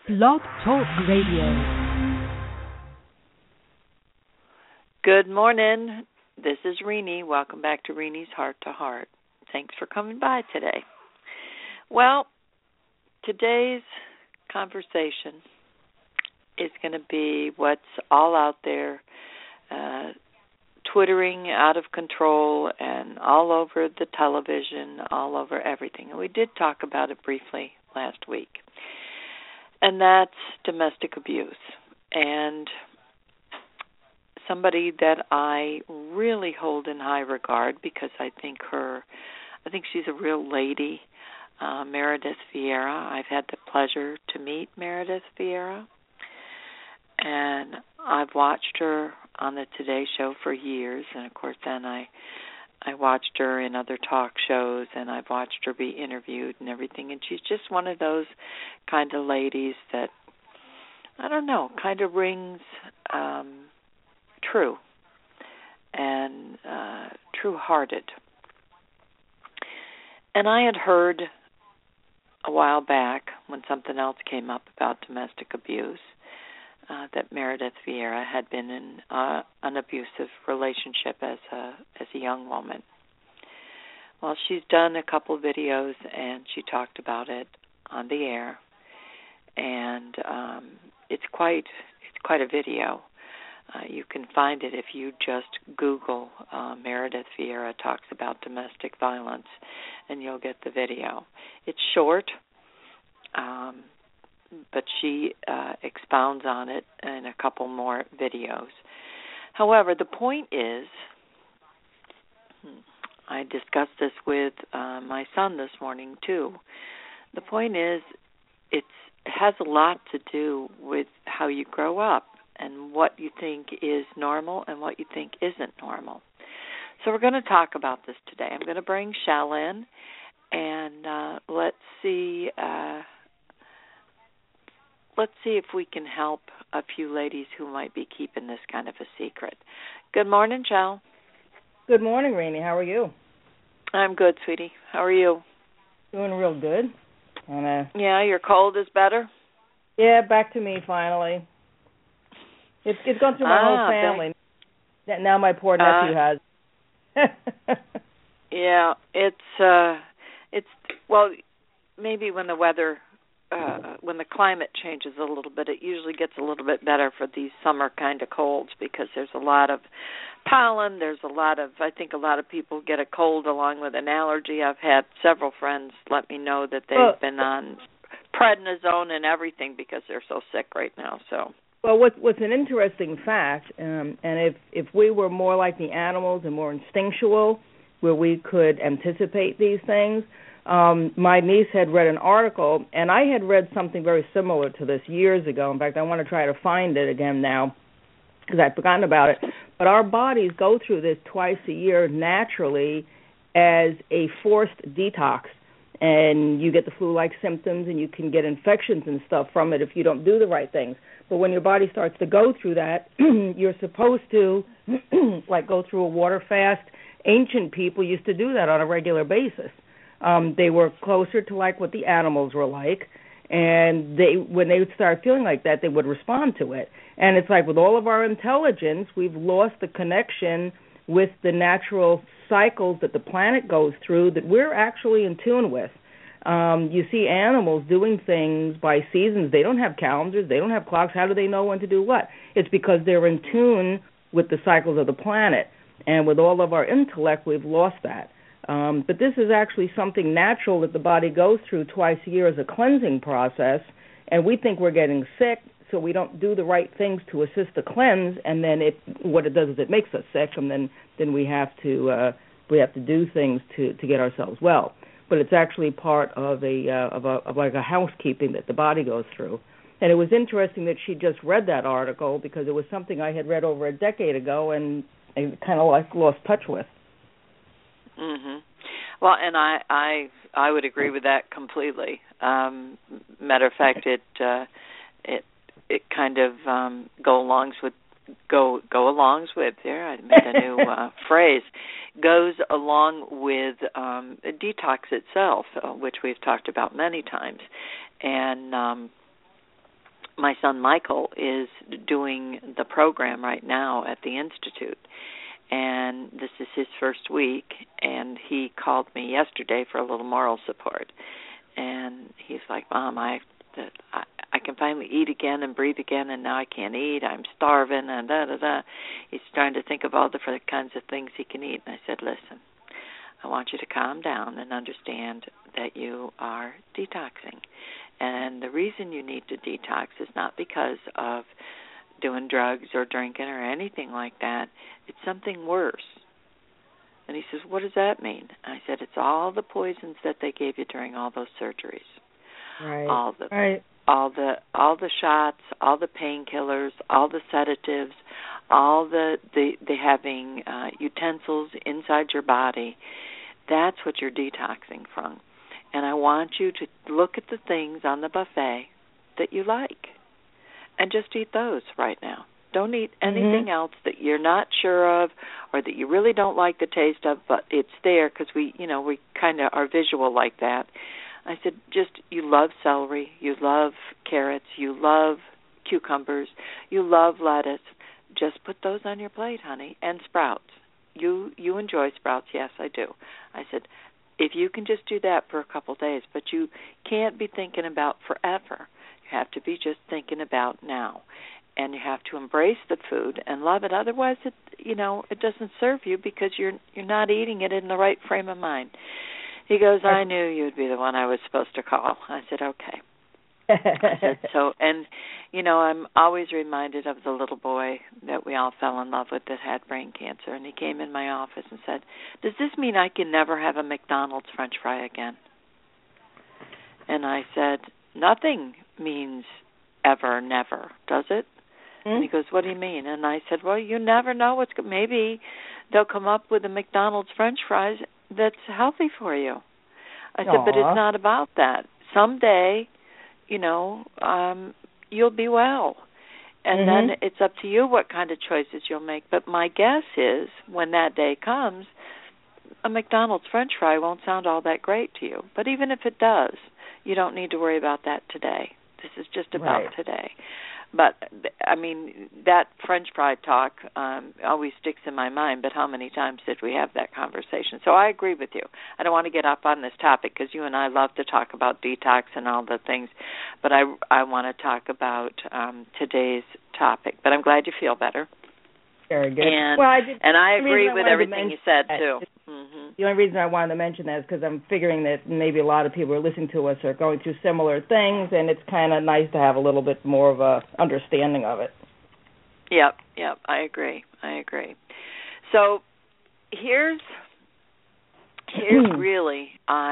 Blog Talk Radio. Good morning. This is Renee. Welcome back to Renee's Heart to Heart. Thanks for coming by today. Well, today's conversation is going to be what's all out there, twittering out of control and all over the television, all over everything. And we did talk about it briefly last week. And that's domestic abuse. And somebody that I really hold in high regard because I think she's a real lady, Meredith Vieira. I've had the pleasure to meet Meredith Vieira. And I've watched her on the Today Show for years. And, of course, then I watched her in other talk shows, and I've watched her be interviewed and everything. And she's just one of those kind of ladies that, I don't know, kind of rings true and true-hearted. And I had heard a while back when something else came up about domestic abuse that Meredith Vieira had been in an abusive relationship as a young woman. Well, she's done a couple videos and she talked about it on the air, and it's quite a video. You can find it if you just Google Meredith Vieira talks about domestic violence, and you'll get the video. It's short. But she expounds on it in a couple more videos. However, the point is, I discussed this with my son this morning too. The point is, it has a lot to do with how you grow up and what you think is normal and what you think isn't normal. So we're going to talk about this today. I'm going to bring Shell in, and let's see if we can help a few ladies who might be keeping this kind of a secret. Good morning, Shell. Good morning, Rainey. How are you? I'm good, sweetie. How are you? Doing real good. Yeah, your cold is better? Yeah, back to me finally. It's gone through my whole family. Now my poor nephew has. Yeah, it's well, maybe when the weather. When the climate changes a little bit, it usually gets a little bit better for these summer kind of colds because there's a lot of pollen. I think a lot of people get a cold along with an allergy. I've had several friends let me know that they've been on prednisone and everything because they're so sick right now. So. Well, what's an interesting fact, and if we were more like the animals and more instinctual, where we could anticipate these things. My niece had read an article, and I had read something very similar to this years ago. In fact, I want to try to find it again now because I've forgotten about it. But our bodies go through this twice a year naturally as a forced detox, and you get the flu-like symptoms, and you can get infections and stuff from it if you don't do the right things. But when your body starts to go through that, you're supposed to, like, go through a water fast. Ancient people used to do that on a regular basis. They were closer to like what the animals were like, and when they would start feeling like that, they would respond to it. And it's like with all of our intelligence, we've lost the connection with the natural cycles that the planet goes through that we're actually in tune with. You see animals doing things by seasons. They don't have calendars. They don't have clocks. How do they know when to do what? It's because they're in tune with the cycles of the planet. And with all of our intellect, we've lost that. But this is actually something natural that the body goes through twice a year as a cleansing process, and we think we're getting sick, so we don't do the right things to assist the cleanse, and then what it does is it makes us sick, and then we have to do things to get ourselves well. But it's actually part of like a housekeeping that the body goes through. And it was interesting that she just read that article because it was something I had read over a decade ago and I kind of like lost touch with. Mhm. Well, and I would agree with that completely. Matter of fact, it kind of go alongs with there. I made a new phrase. Goes along with detox itself, which we've talked about many times, and my son Michael is doing the program right now at the Institute, and this is his first week, and he called me yesterday for a little moral support. And he's like, Mom, I can finally eat again and breathe again, and now I can't eat. I'm starving, and da-da-da. He's trying to think of all different kinds of things he can eat. And I said, listen, I want you to calm down and understand that you are detoxing. And the reason you need to detox is not because of doing drugs or drinking or anything like that. It's something worse. And he says, what does that mean? I said, it's all the poisons that they gave you during all those surgeries. Right. All the shots, all the painkillers, all the sedatives, all the having utensils inside your body. That's what you're detoxing from. And I want you to look at the things on the buffet that you like and just eat those right now. Don't eat anything else that you're not sure of or that you really don't like the taste of, but it's there because we kind of are visual like that. I said, you love celery, you love carrots, you love cucumbers, you love lettuce. Just put those on your plate, honey, and sprouts. You enjoy sprouts? Yes, I do. I said, if you can just do that for a couple of days, but you can't be thinking about forever. You have to be just thinking about now. And you have to embrace the food and love it. Otherwise, it doesn't serve you because you're not eating it in the right frame of mind. He goes, I knew you'd be the one I was supposed to call. I said, okay. I said, so, and, I'm always reminded of the little boy that we all fell in love with that had brain cancer. And he came in my office and said, does this mean I can never have a McDonald's French fry again? And I said, nothing means ever, never, does it? And he goes, what do you mean? And I said, well, you never know what's going to, maybe they'll come up with a McDonald's French fries that's healthy for you. I said, but it's not about that. Someday, you'll be well. And then it's up to you what kind of choices you'll make. But my guess is when that day comes, a McDonald's French fry won't sound all that great to you. But even if it does, you don't need to worry about that today. This is just about today. But, that French fry talk always sticks in my mind, but how many times did we have that conversation? So I agree with you. I don't want to get up on this topic because you and I love to talk about detox and all the things, but I want to talk about today's topic. But I'm glad you feel better. Very good. And I agree with everything you said, too. The only reason I wanted to mention that is because I'm figuring that maybe a lot of people who are listening to us are going through similar things, and it's kind of nice to have a little bit more of a understanding of it. Yep, I agree. So here's really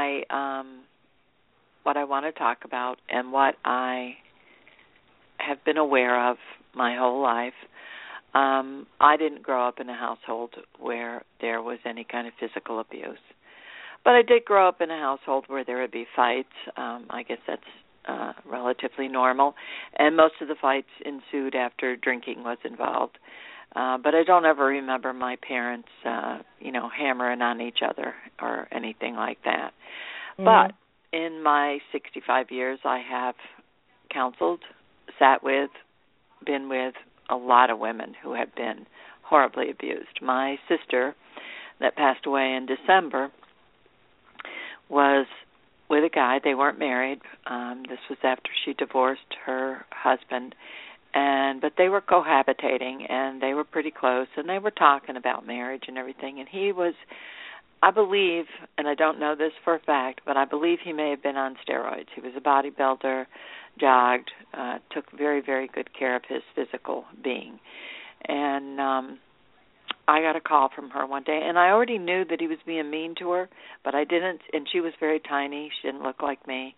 what I want to talk about and what I have been aware of my whole life. I didn't grow up in a household where there was any kind of physical abuse. But I did grow up in a household where there would be fights. I guess that's relatively normal. And most of the fights ensued after drinking was involved. But I don't ever remember my parents, hammering on each other or anything like that. But in my 65 years, I have counseled, sat with, been with a lot of women who have been horribly abused. My sister that passed away in December was with a guy. They weren't married. This was after she divorced her husband. But they were cohabitating, and they were pretty close, and they were talking about marriage and everything. And he was, I believe, and I don't know this for a fact, but I believe he may have been on steroids. He was a bodybuilder, jogged, took very, very good care of his physical being. And I got a call from her one day, and I already knew that he was being mean to her, but I didn't, and she was very tiny. She didn't look like me.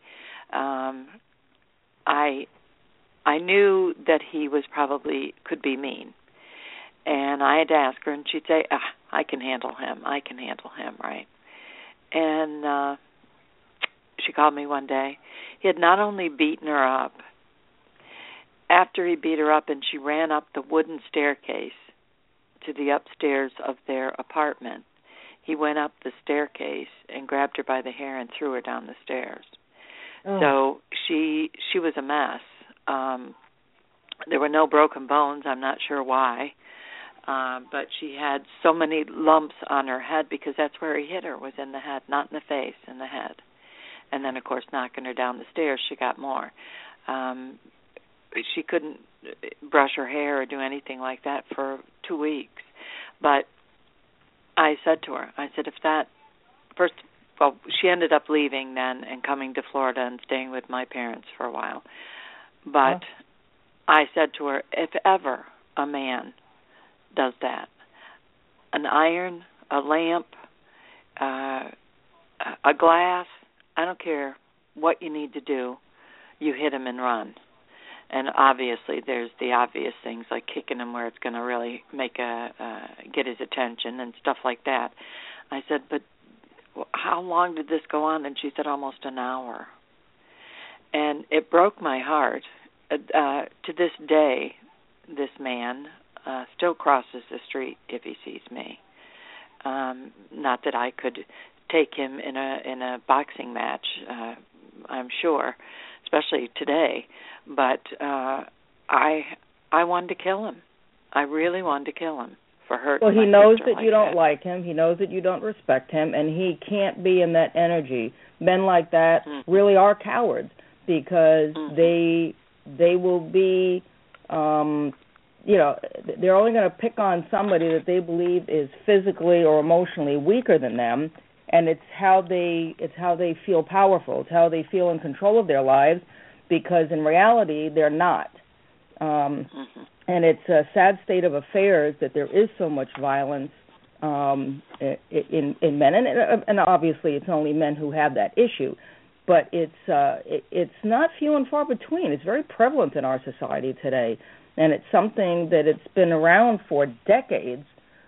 I knew that he was probably could be mean. And I had to ask her, and she'd say, I can handle him, right? And she called me one day. He had not only beaten her up, after he beat her up and she ran up the wooden staircase to the upstairs of their apartment, he went up the staircase and grabbed her by the hair and threw her down the stairs. So she was a mess. There were no broken bones. I'm not sure why. But she had so many lumps on her head because that's where he hit her, was in the head, not in the face, in the head. And then, of course, knocking her down the stairs, she got more. She couldn't brush her hair or do anything like that for 2 weeks. But I said to her, if that, first, well, she ended up leaving then and coming to Florida and staying with my parents for a while. But I said to her, if ever a man does that, an iron, a lamp, a glass, I don't care what you need to do, you hit him and run. And obviously there's the obvious things like kicking him where it's going to really get his attention and stuff like that. I said, but how long did this go on? And she said almost an hour. And it broke my heart. To this day, this man still crosses the street if he sees me. Not that I could take him in a boxing match, I'm sure, especially today. But I wanted to kill him. I really wanted to kill him for hurting. Well, he knows that you don't like him. He knows that you don't respect him, and he can't be in that energy. Men like that really are cowards because they will be, they're only going to pick on somebody that they believe is physically or emotionally weaker than them, and it's how they feel powerful. It's how they feel in control of their lives, because in reality they're not. And it's a sad state of affairs that there is so much violence in men, and obviously it's only men who have that issue. But it's not few and far between. It's very prevalent in our society today, and it's something that it's been around for decades.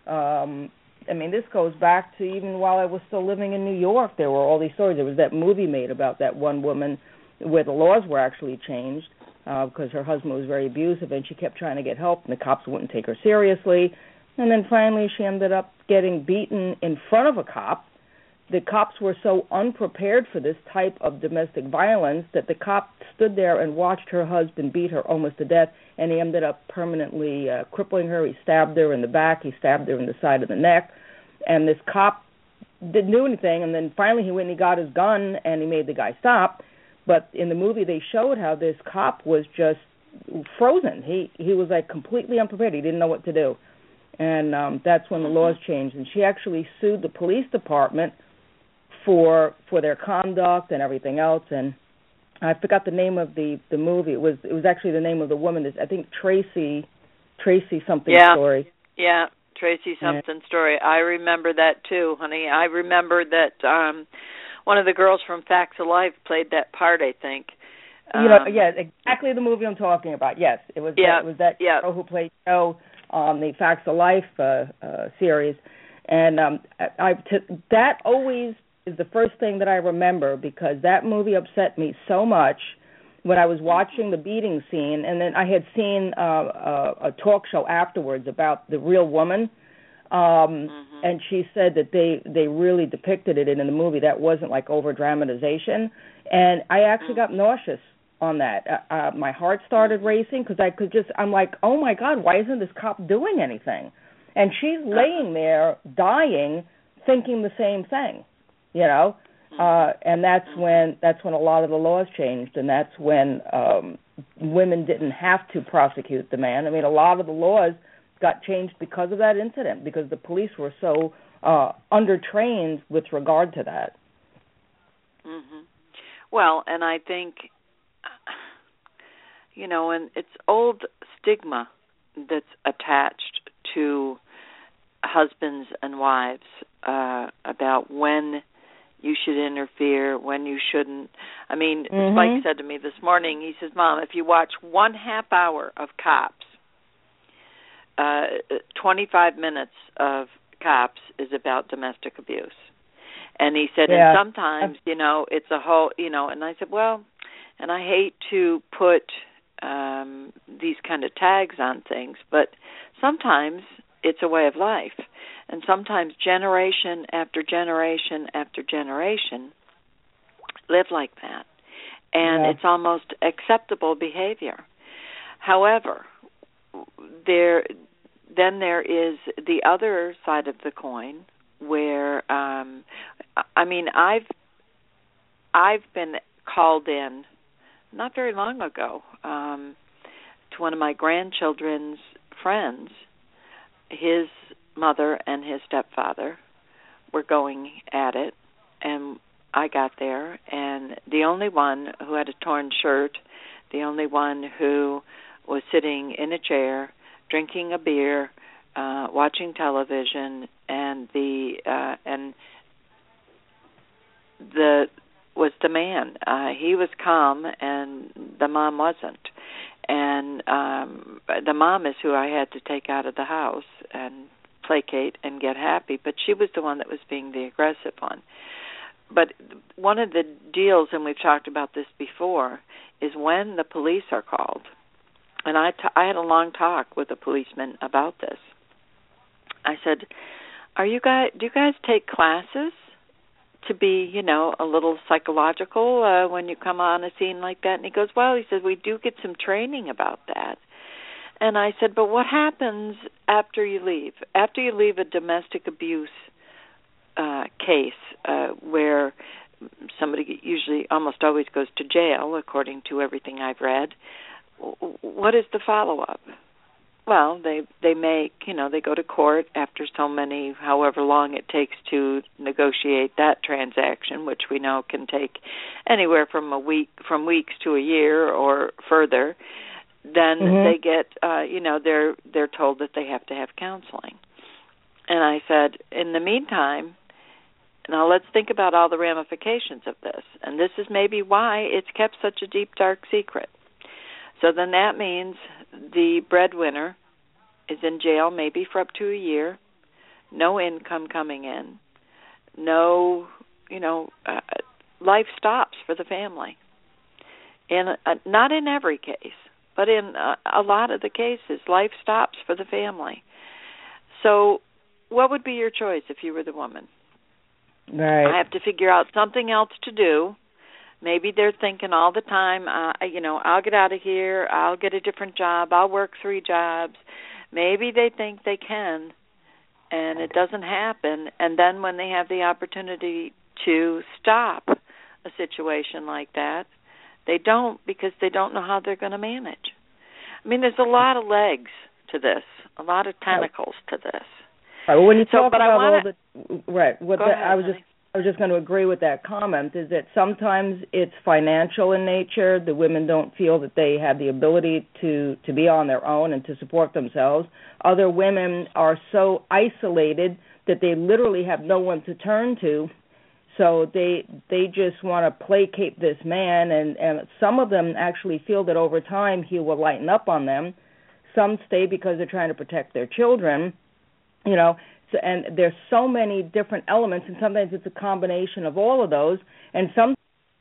I mean, this goes back to even while I was still living in New York. There were all these stories. There was that movie made about that one woman where the laws were actually changed because her husband was very abusive, and she kept trying to get help, and the cops wouldn't take her seriously. And then finally she ended up getting beaten in front of a cop. The cops were so unprepared for this type of domestic violence that the cop stood there and watched her husband beat her almost to death, and he ended up permanently crippling her. He stabbed her in the back. He stabbed her in the side of the neck. And this cop didn't do anything, and then finally he went and he got his gun, and he made the guy stop. But in the movie they showed how this cop was just frozen. He was like completely unprepared. He didn't know what to do. And that's when the laws changed. And she actually sued the police department for their conduct and everything else. And I forgot the name of the movie. It was actually the name of the woman. I think Tracy something story. Yeah, Tracy something story. I remember that too, honey. I remember that one of the girls from Facts of Life played that part, I think. Yes, exactly the movie I'm talking about. Yes, it was that girl who played Joe on the Facts of Life series. And that always is the first thing that I remember, because that movie upset me so much when I was watching the beating scene, and then I had seen a talk show afterwards about the real woman, and she said that they really depicted it in the movie. That wasn't like over-dramatization, and I actually got nauseous on that. My heart started racing because I'm like, oh my God, why isn't this cop doing anything? And she's laying there dying, thinking the same thing. And that's when a lot of the laws changed, and that's when women didn't have to prosecute the man. I mean, a lot of the laws got changed because of that incident, because the police were so undertrained with regard to that. Mm-hmm. Well, and I think, and it's old stigma that's attached to husbands and wives about when you should interfere, when you shouldn't. I mean, Spike said to me this morning, he says, Mom, if you watch 1/2 hour of Cops, 25 minutes of Cops is about domestic abuse. And he said, and sometimes, it's a whole, and I said, well, and I hate to put these kind of tags on things, but sometimes it's a way of life. And sometimes generation after generation after generation live like that. And it's almost acceptable behavior. However, there is the other side of the coin where, I've been called in not very long ago to one of my grandchildren's friends. His mother and his stepfather were going at it, and I got there, and the only one who had a torn shirt, the only one who was sitting in a chair, drinking a beer, watching television, was the man. He was calm, and the mom wasn't. And the mom is who I had to take out of the house and placate and get happy, but she was the one that was being the aggressive one. But one of the deals, and we've talked about this before, is when the police are called. And I had a long talk with a policeman about this. I said, do you guys take classes to be, a little psychological when you come on a scene like that? And he goes, well, he says, we do get some training about that. And I said, but what happens after you leave? After you leave a domestic abuse case where somebody usually almost always goes to jail, according to everything I've read, what is the follow-up? Well, they make, they go to court after however long it takes to negotiate that transaction, which we know can take anywhere from weeks to a year or further. Then they get, they're told that they have to have counseling. And I said, in the meantime, now let's think about all the ramifications of this. And this is maybe why it's kept such a deep, dark secret. So then that means the breadwinner is in jail maybe for up to a year, no income coming in, no, life stops for the family. Not in every case, but in a lot of the cases, life stops for the family. So what would be your choice if you were the woman? Right. I have to figure out something else to do. Maybe they're thinking all the time, I'll get out of here, I'll get a different job, I'll work 3 jobs. Maybe they think they can, and it doesn't happen. And then when they have the opportunity to stop a situation like that, they don't, because they don't know how they're going to manage. I mean, there's a lot of legs to this, a lot of tentacles to this. Right, well, when you talk about I was just going to agree with that comment, is that sometimes it's financial in nature. The women don't feel that they have the ability to be on their own and to support themselves. Other women are so isolated that they literally have no one to turn to. So they just want to placate this man, and some of them actually feel that over time he will lighten up on them. Some stay because they're trying to protect their children, So, and there's so many different elements, and sometimes it's a combination of all of those. And some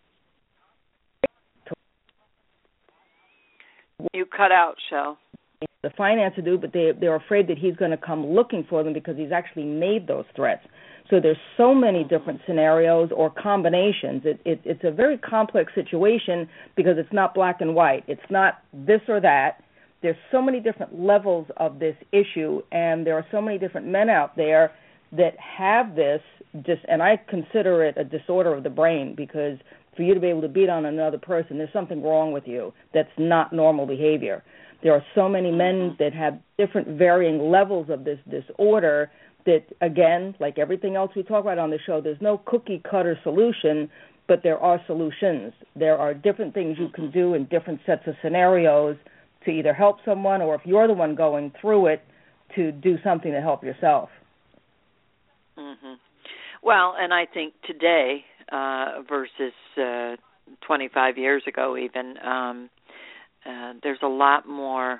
you cut out, Shell. The finance to do, but they're afraid that he's going to come looking for them because he's actually made those threats. So there's so many different scenarios or combinations. It's a very complex situation because it's not black and white. It's not this or that. There's so many different levels of this issue, and there are so many different men out there that have this, and I consider it a disorder of the brain, because for you to be able to beat on another person, there's something wrong with you. That's not normal behavior. There are so many men that have different varying levels of this disorder that, again, like everything else we talk about on the show, there's no cookie-cutter solution, but there are solutions. There are different things you can do in different sets of scenarios to either help someone, or if you're the one going through it, to do something to help yourself. Mm-hmm. Well, and I think today versus 25 years ago even, there's a lot more,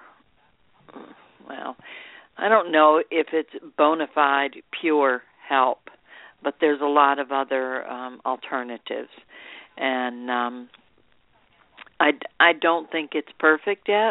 I don't know if it's bona fide pure help, but there's a lot of other alternatives. And I don't think it's perfect yet.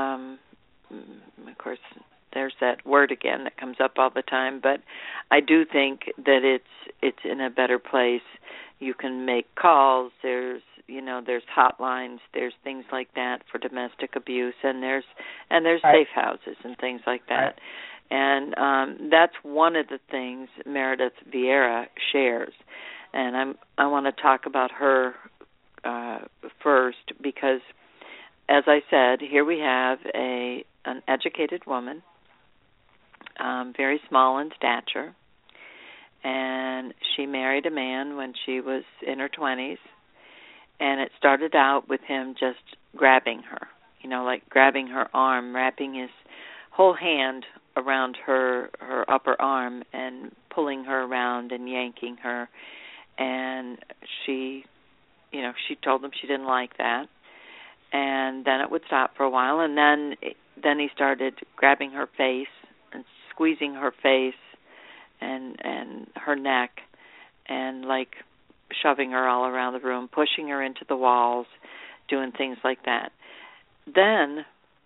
Of course, there's that word again that comes up all the time, but I do think that it's in a better place. You can make calls. There's there's hotlines, there's things like that for domestic abuse, and there's right. safe houses and things like that. Right. And that's one of the things Meredith Vieira shares. And I want to talk about her first because, as I said, here we have an educated woman, very small in stature, and she married a man when she was in her 20s, and it started out with him just grabbing her, like grabbing her arm, wrapping his whole hand around her upper arm and pulling her around and yanking her. And she told him she didn't like that. And then it would stop for a while, and then he started grabbing her face and squeezing her face and her neck and like shoving her all around the room, pushing her into the walls, doing things like that. Then,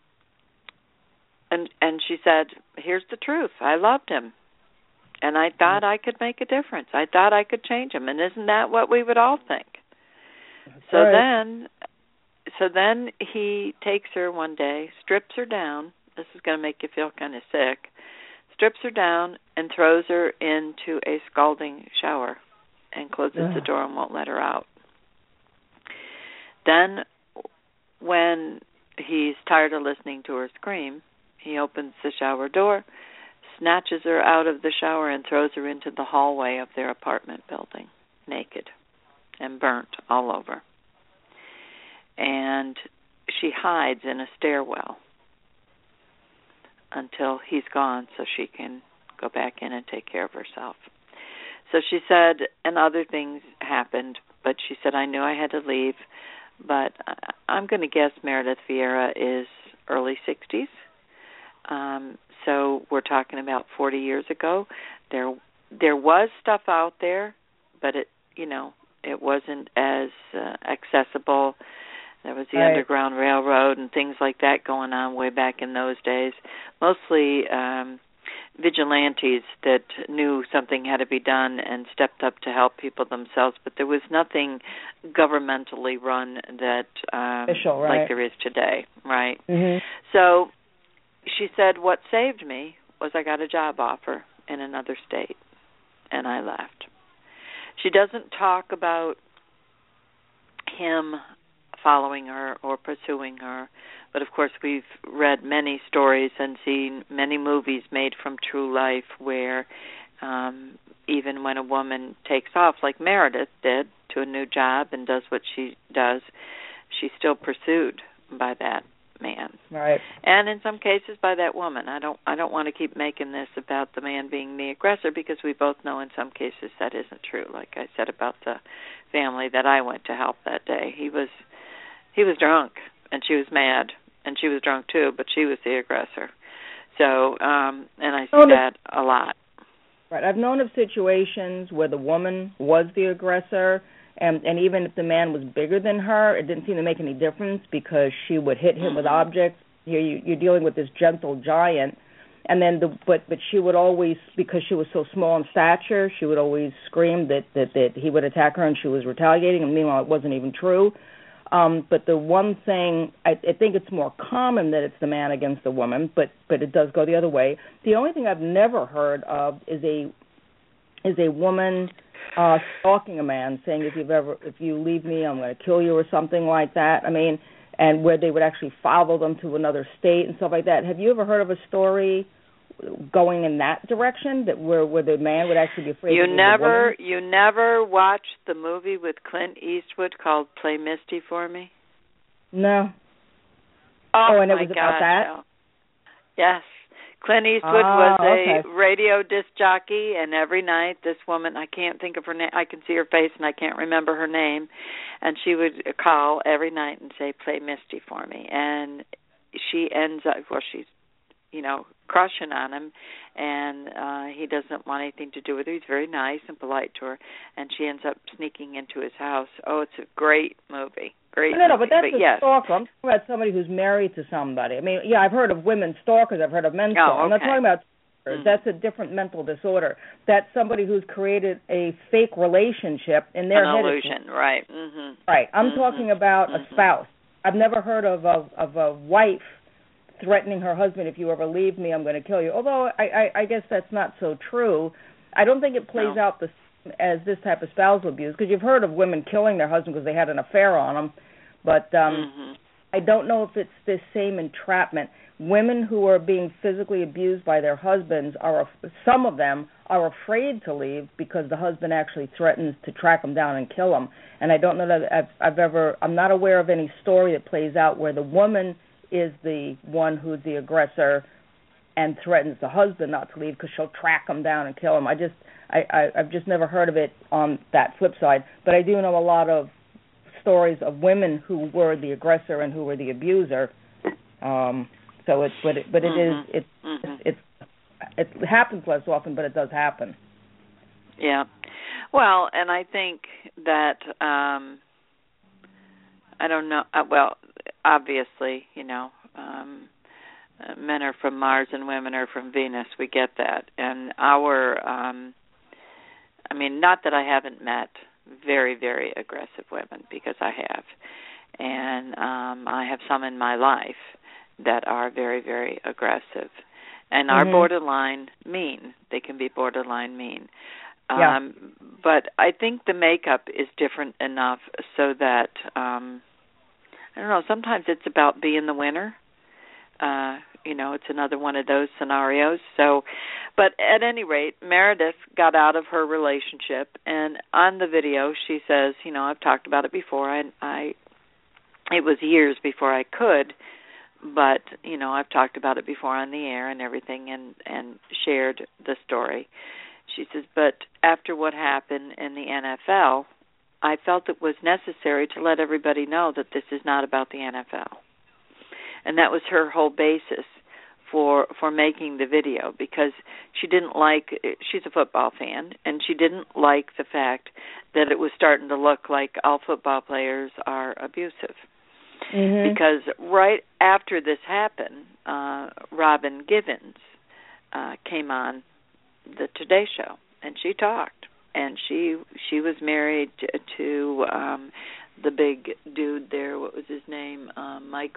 and she said, here's the truth, I loved him. And I thought I could make a difference. I thought I could change him. And isn't that what we would all think? So right. Then he takes her one day, strips her down. This is going to make you feel kind of sick. Strips her down and throws her into a scalding shower and closes the door and won't let her out. Then when he's tired of listening to her scream, he opens the shower door, snatches her out of the shower, and throws her into the hallway of their apartment building, naked and burnt all over. And she hides in a stairwell until he's gone so she can go back in and take care of herself. So she said, and other things happened, but she said, I knew I had to leave, but I'm going to guess Meredith Vieira is early 60s. So we're talking about 40 years ago. There was stuff out there, but it wasn't as accessible. There was the Underground Railroad and things like that going on way back in those days. Mostly vigilantes that knew something had to be done and stepped up to help people themselves, but there was nothing governmentally run that official, right, like there is today, right? Mm-hmm. So she said what saved me was I got a job offer in another state, and I left. She doesn't talk about him following her or pursuing her, but of course we've read many stories and seen many movies made from true life where even when a woman takes off, like Meredith did, to a new job and does what she does, she's still pursued by that man. Right. And in some cases by that woman. I don't want to keep making this about the man being the aggressor, because we both know in some cases that isn't true. Like I said about the family that I went to help that day. He was drunk and she was mad, and she was drunk too, but she was the aggressor. So, and I see that a lot. Right. I've known of situations where the woman was the aggressor, and even if the man was bigger than her, it didn't seem to make any difference because she would hit him with objects. Here you're dealing with this gentle giant, and then but she would always, because she was so small in stature, she would always scream that he would attack her and she was retaliating, and meanwhile it wasn't even true. But the one thing, I think it's more common that it's the man against the woman, but it does go the other way. The only thing I've never heard of is a woman stalking a man, saying if you leave me, I'm going to kill you or something like that. I mean, and where they would actually follow them to another state and stuff like that. Have you ever heard of a story going in that direction, that where the man would actually be afraid of the woman? You never watched the movie with Clint Eastwood called Play Misty for Me? No. Oh, and it my was about that? No. Yes. Clint Eastwood was a radio disc jockey, and every night this woman, I can't think of her name, I can see her face and I can't remember her name, and she would call every night and say, play Misty for me. And she ends up, she's crushing on him, and he doesn't want anything to do with her. He's very nice and polite to her, and she ends up sneaking into his house. Oh, it's a great movie. Great No, movie. but that's a stalker. I'm talking about somebody who's married to somebody. I mean, I've heard of women stalkers. I've heard of men stalkers. Okay. I'm not talking about That's a different mental disorder. That's somebody who's created a fake relationship in their head. An illusion, right. Mm-hmm. Right. I'm talking about a spouse. I've never heard of a wife threatening her husband, if you ever leave me, I'm going to kill you. Although I guess that's not so true. I don't think it plays out the same as this type of spousal abuse, because you've heard of women killing their husband because they had an affair on them. But I don't know if it's this same entrapment. Women who are being physically abused by their husbands, some of them are afraid to leave because the husband actually threatens to track them down and kill them. And I don't know that I'm not aware of any story that plays out where the woman is the one who's the aggressor and threatens the husband not to leave because she'll track him down and kill him. I've just never heard of it on that flip side. But I do know a lot of stories of women who were the aggressor and who were the abuser. It happens less often, but it does happen. Yeah. Well, and I think that I don't know. Well, obviously, men are from Mars and women are from Venus. We get that. And not that I haven't met very, very aggressive women, because I have. And I have some in my life that are very, very aggressive and are borderline mean. They can be borderline mean. But I think the makeup is different enough so that, I don't know, sometimes it's about being the winner. It's another one of those scenarios. So, but at any rate, Meredith got out of her relationship, and on the video she says, I've talked about it before. It was years before I could, but, I've talked about it before on the air and everything and shared the story. She says, but after what happened in the NFL, I felt it was necessary to let everybody know that this is not about the NFL. And that was her whole basis for making the video, because she's a football fan, and she didn't like the fact that it was starting to look like all football players are abusive. Because right after this happened, Robin Givens came on the Today Show, and she talked. And she was married to the big dude there. What was his name? Mike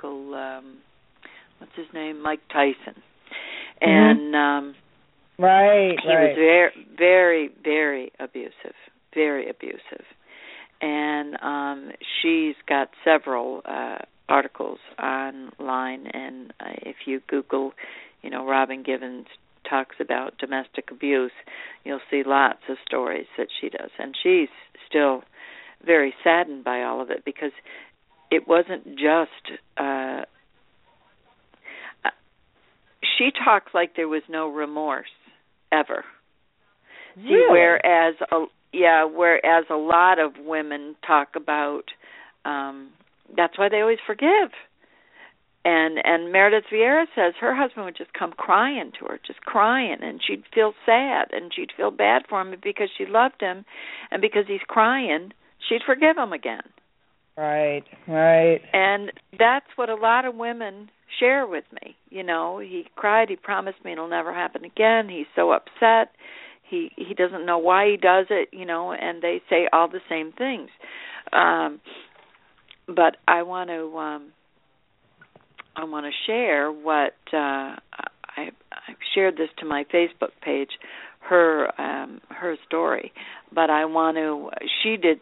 Tyson. And he was very, very, very abusive. Very abusive. And she's got several articles online, and if you Google, Robin Givens talks about domestic abuse, you'll see lots of stories that she does. And she's still very saddened by all of it, because it wasn't just she talks like there was no remorse ever. Really? See, whereas a lot of women talk about that's why they always forgive. And Meredith Vieira says her husband would just come crying to her, just crying, and she'd feel sad, and she'd feel bad for him because she loved him, and because he's crying, she'd forgive him again. Right. And that's what a lot of women share with me. He cried, he promised me it'll never happen again. He's so upset. He doesn't know why he does it, and they say all the same things. But I want to share what I've shared this to my Facebook page, her story. But she did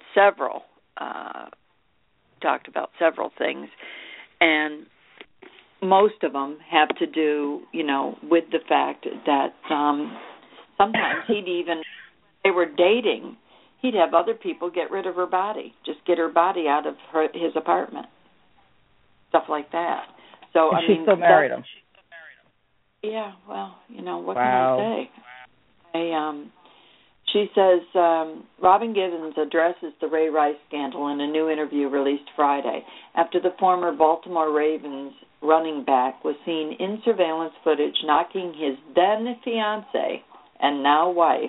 talked about several things, and most of them have to do, with the fact that sometimes they were dating, he'd have other people get rid of her body, just get her body out of his apartment, stuff like that. So she still married him. Yeah, well, what can I say? She says Robin Givens addresses the Ray Rice scandal in a new interview released Friday after the former Baltimore Ravens running back was seen in surveillance footage knocking his then fiancée and now wife,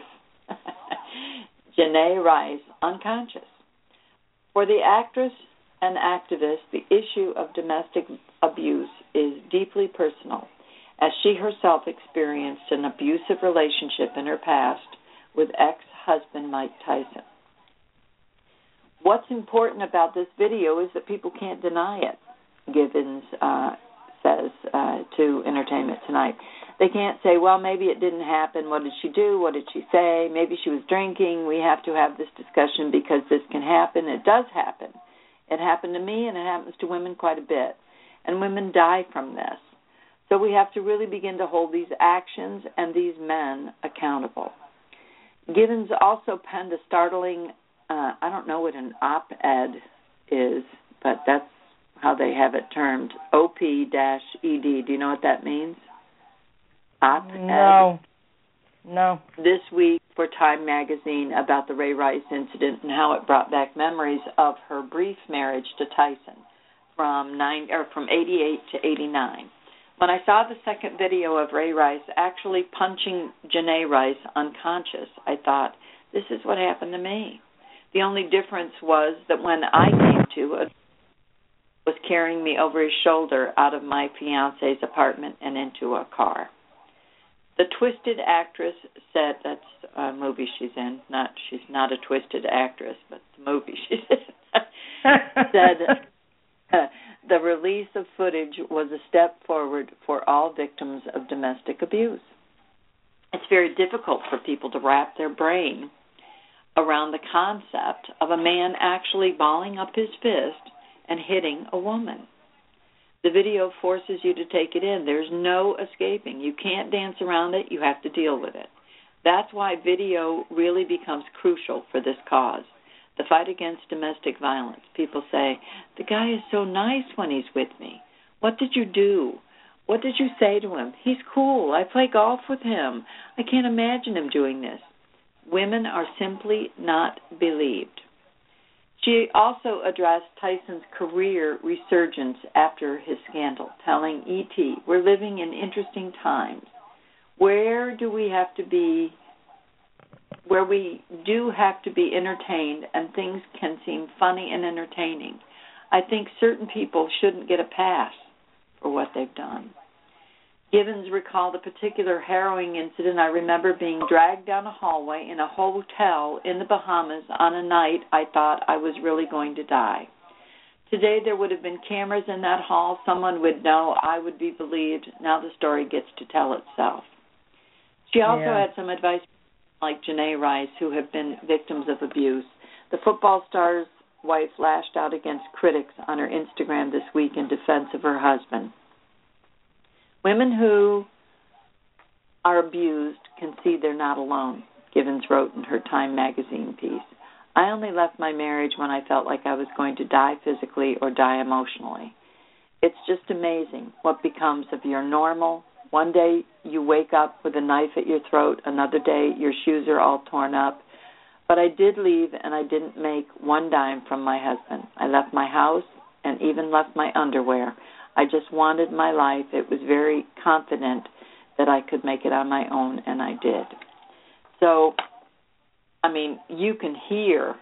Janae Rice, unconscious. For the actress and activist, the issue of domestic abuse is deeply personal, as she herself experienced an abusive relationship in her past with ex-husband Mike Tyson. What's important about this video is that people can't deny it, Givens says to Entertainment Tonight. They can't say, well, maybe it didn't happen. What did she do? What did she say? Maybe she was drinking. We have to have this discussion because this can happen. It does happen. It happened to me, and it happens to women quite a bit. And women die from this. So we have to really begin to hold these actions and these men accountable. Givens also penned a startling, I don't know what an op-ed is, but that's how they have it termed, OP-ED. Do you know what that means? Op-ed? No. This week for Time magazine about the Ray Rice incident and how it brought back memories of her brief marriage to Tyson from 88 to 89. When I saw the second video of Ray Rice actually punching Janae Rice unconscious, I thought, this is what happened to me. The only difference was that when I came to it, was carrying me over his shoulder out of my fiance's apartment and into a car. The Twisted actress said, that's a movie she's in, she's not a twisted actress, but the movie she's in, said the release of footage was a step forward for all victims of domestic abuse. It's very difficult for people to wrap their brain around the concept of a man actually balling up his fist and hitting a woman. The video forces you to take it in. There's no escaping. You can't dance around it. You have to deal with it. That's why video really becomes crucial for this cause. The fight against domestic violence. People say, the guy is so nice when he's with me. What did you do? What did you say to him? He's cool. I play golf with him. I can't imagine him doing this. Women are simply not believed. She also addressed Tyson's career resurgence after his scandal, telling E.T., we're living in interesting times. Where we do have to be entertained and things can seem funny and entertaining, I think certain people shouldn't get a pass for what they've done. Givens recalled a particular harrowing incident. I remember being dragged down a hallway in a hotel in the Bahamas on a night I thought I was really going to die. Today there would have been cameras in that hall. Someone would know. I would be believed. Now the story gets to tell itself. She also had some advice like Janae Rice, who have been victims of abuse. The football star's wife lashed out against critics on her Instagram this week in defense of her husband. Women who are abused can see they're not alone, Givens wrote in her Time magazine piece. I only left my marriage when I felt like I was going to die physically or die emotionally. It's just amazing what becomes of your normal. One day you wake up with a knife at your throat. Another day your shoes are all torn up. But I did leave, and I didn't make one dime from my husband. I left my house and even left my underwear. I just wanted my life. It was very confident that I could make it on my own, and I did. So, I mean, you can hear,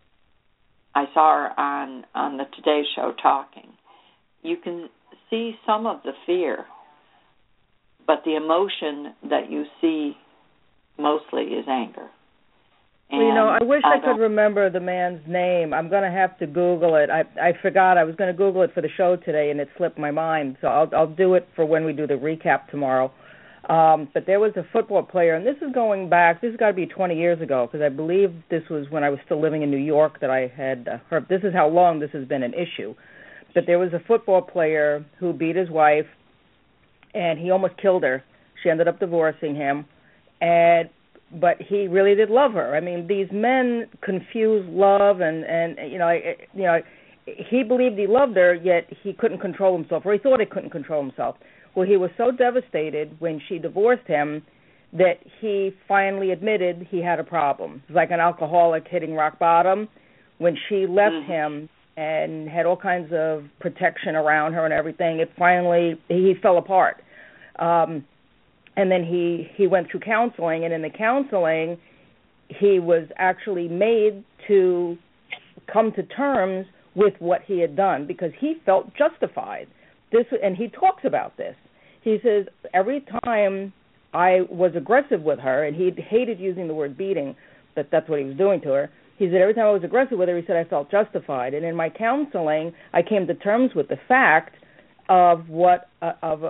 I saw her on the Today Show talking. You can see some of the fear, but the emotion that you see mostly is anger. Well, I wish I could remember the man's name. I'm going to have to Google it. I forgot. I was going to Google it for the show today, and it slipped my mind. So I'll do it for when we do the recap tomorrow. But there was a football player, and this is going back. This has got to be 20 years ago, because I believe this was when I was still living in New York that I had heard. This is how long this has been an issue. But there was a football player who beat his wife, and he almost killed her. She ended up divorcing him, but he really did love her. I mean, these men confuse love and he believed he loved her, yet he couldn't control himself, or he thought he couldn't control himself. Well, he was so devastated when she divorced him that he finally admitted he had a problem. It was like an alcoholic hitting rock bottom. When she left him and had all kinds of protection around her and everything, he fell apart. And then he went through counseling, and in the counseling, he was actually made to come to terms with what he had done because he felt justified. And he talks about this. he says, every time I was aggressive with her, and he hated using the word beating, but that's what he was doing to her. He said, every time I was aggressive with her, he said, I felt justified. And in my counseling, I came to terms with the fact of what an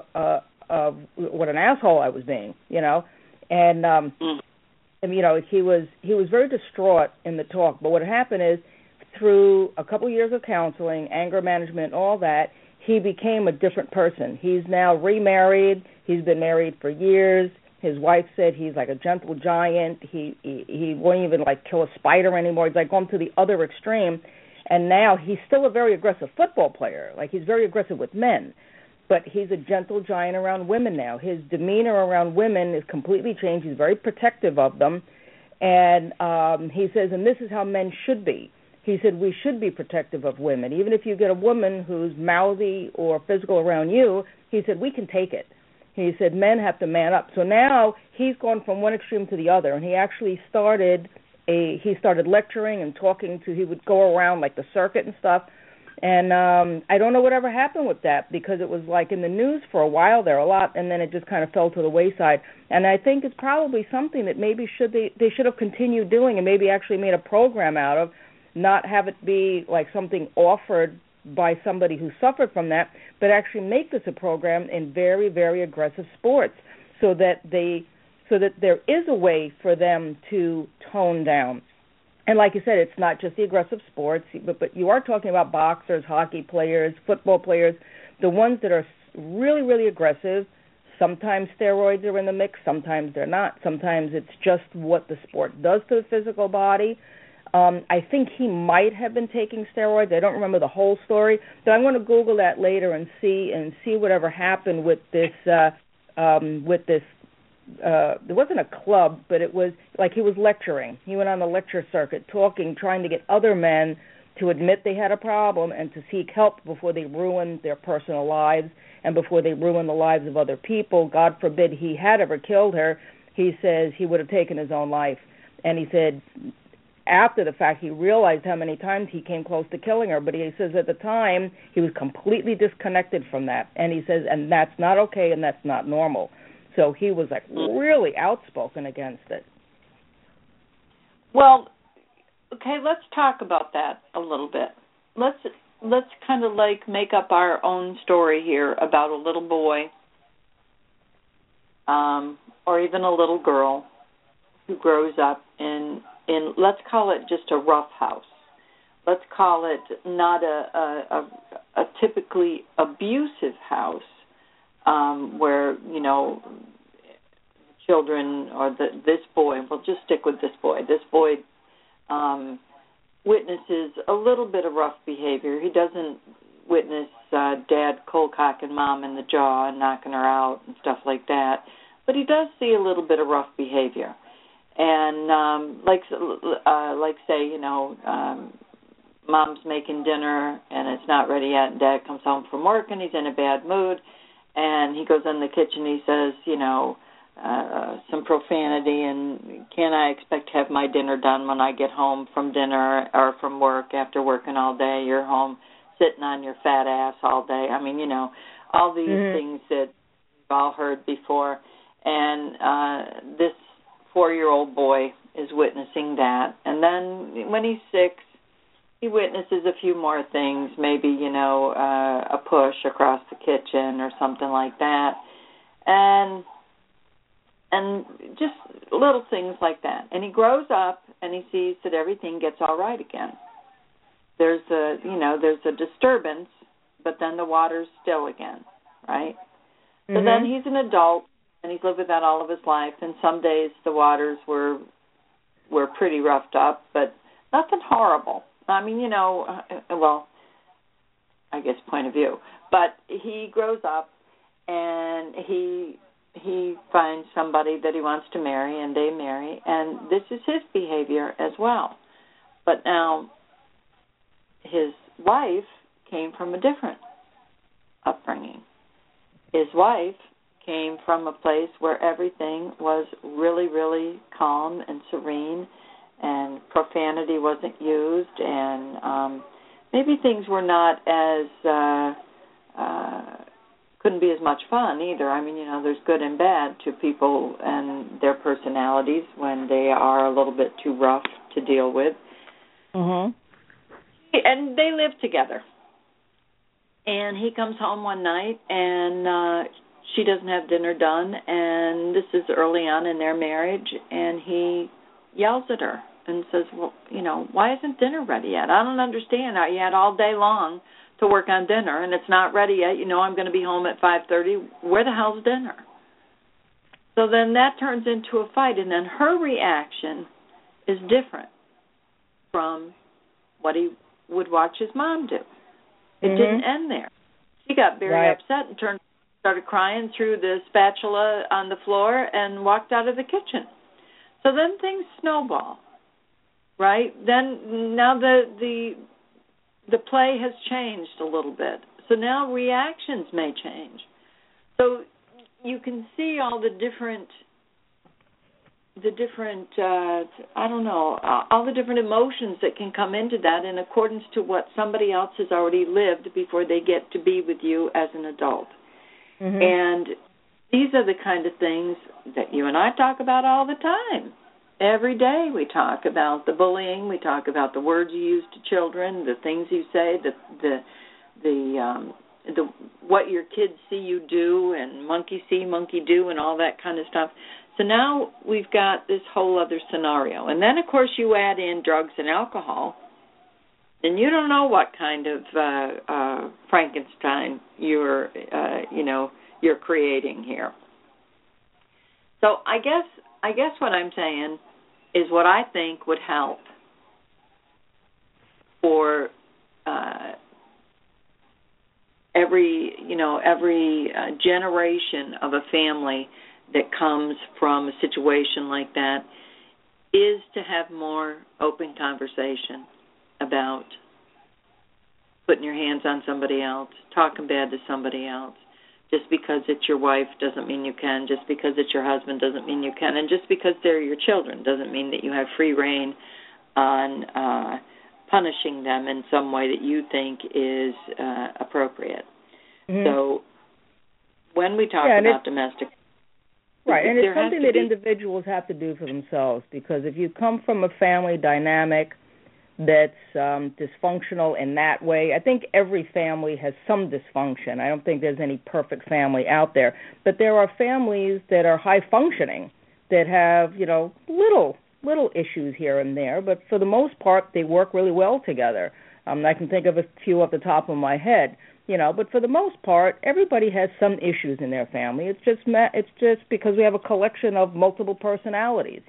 asshole I was being, you know. And, and you know, he was very distraught in the talk. But what happened is, through a couple years of counseling, anger management, all that, he became a different person. He's now remarried. He's been married for years. His wife said he's like a gentle giant. He won't even like kill a spider anymore. He's like gone to the other extreme. And now he's still a very aggressive football player. Like, he's very aggressive with men. But he's a gentle giant around women now. His demeanor around women is completely changed. He's very protective of them. And he says, and this is how men should be. He said, we should be protective of women. Even if you get a woman who's mouthy or physical around you, he said, we can take it. He said, men have to man up. So now he's gone from one extreme to the other, and he actually started lecturing and talking to, he would go around like the circuit and stuff. And I don't know whatever happened with that, because it was like in the news for a while there a lot, and then it just kind of fell to the wayside. And I think it's probably something that maybe they should have continued doing, and maybe actually made a program out of, not have it be like something offered by somebody who suffered from that, but actually make this a program in very, very aggressive sports, so that there is a way for them to tone down. And like you said, it's not just the aggressive sports, but you are talking about boxers, hockey players, football players, the ones that are really, really aggressive. Sometimes steroids are in the mix, sometimes they're not. Sometimes it's just what the sport does to the physical body. I think he might have been taking steroids. I don't remember the whole story, but I'm going to Google that later and see whatever happened with this. There wasn't a club, but it was like he was lecturing. He went on the lecture circuit, talking, trying to get other men to admit they had a problem and to seek help before they ruined their personal lives and before they ruined the lives of other people. God forbid he had ever killed her. He says he would have taken his own life. And he said, after the fact, he realized how many times he came close to killing her, but he says at the time he was completely disconnected from that. And he says, and that's not okay and that's not normal. So he was like really outspoken against it. Well, okay, let's talk about that a little bit. Let's kind of like make up our own story here about a little boy or even a little girl who grows up in let's call it just a rough house. Let's call it not a typically abusive house where, you know, children or this boy, we'll just stick with this boy. This boy witnesses a little bit of rough behavior. He doesn't witness dad cold cocking mom in the jaw and knocking her out and stuff like that, but he does see a little bit of rough behavior. And like say, you know, mom's making dinner and it's not ready yet, and dad comes home from work and he's in a bad mood, and he goes in the kitchen, he says, you know, some profanity, and can I expect to have my dinner done when I get home from dinner or from work after working all day? You're home sitting on your fat ass all day. I mean, you know, all these things that we've all heard before. And this 4-year-old boy is witnessing that. And then when he's 6, he witnesses a few more things, maybe, you know, a push across the kitchen or something like that. And just little things like that. And he grows up and he sees that everything gets all right again. There's a disturbance, but then the water's still again, right? So then he's an adult, and he's lived with that all of his life, and some days the waters were pretty roughed up, but nothing horrible. I mean, you know, well, I guess point of view. But he grows up, and he finds somebody that he wants to marry, and they marry, and this is his behavior as well. But now his wife came from a different upbringing. His wife came from a place where everything was really, really calm and serene, and profanity wasn't used, and maybe things were not as couldn't be as much fun either. I mean, there's good and bad to people and their personalities when they are a little bit too rough to deal with. Mhm. And they live together. And he comes home one night, and she doesn't have dinner done, and this is early on in their marriage, and he yells at her and says, well, why isn't dinner ready yet? I don't understand. You had all day long to work on dinner, and it's not ready yet. I'm going to be home at 5:30. Where the hell's dinner? So then that turns into a fight, and then her reaction is different from what he would watch his mom do. It didn't end there. She got very upset and started crying, threw the spatula on the floor, and walked out of the kitchen. So then things snowball, right? Then now the play has changed a little bit. So now reactions may change. So you can see all the different all the different emotions that can come into that in accordance to what somebody else has already lived before they get to be with you as an adult. Mm-hmm. And these are the kind of things that you and I talk about all the time. Every day we talk about the bullying, we talk about the words you use to children, the things you say, the what your kids see you do, and monkey see, monkey do, and all that kind of stuff. So now we've got this whole other scenario. And then, of course, you add in drugs and alcohol, and you don't know what kind of Frankenstein you're creating here. So I guess what I'm saying is what I think would help for every generation of a family that comes from a situation like that is to have more open conversation about putting your hands on somebody else, talking bad to somebody else. Just because it's your wife doesn't mean you can. Just because it's your husband doesn't mean you can. And just because they're your children doesn't mean that you have free reign on punishing them in some way that you think is appropriate. Mm-hmm. So when we talk about domestic... Right, and it's something that individuals have to do for themselves, because if you come from a family dynamic that's dysfunctional in that way, I think every family has some dysfunction. I don't think there's any perfect family out there, but there are families that are high functioning that have, little issues here and there, but for the most part they work really well together. I can think of a few off the top of my head. But for the most part, everybody has some issues in their family. It's just because we have a collection of multiple personalities,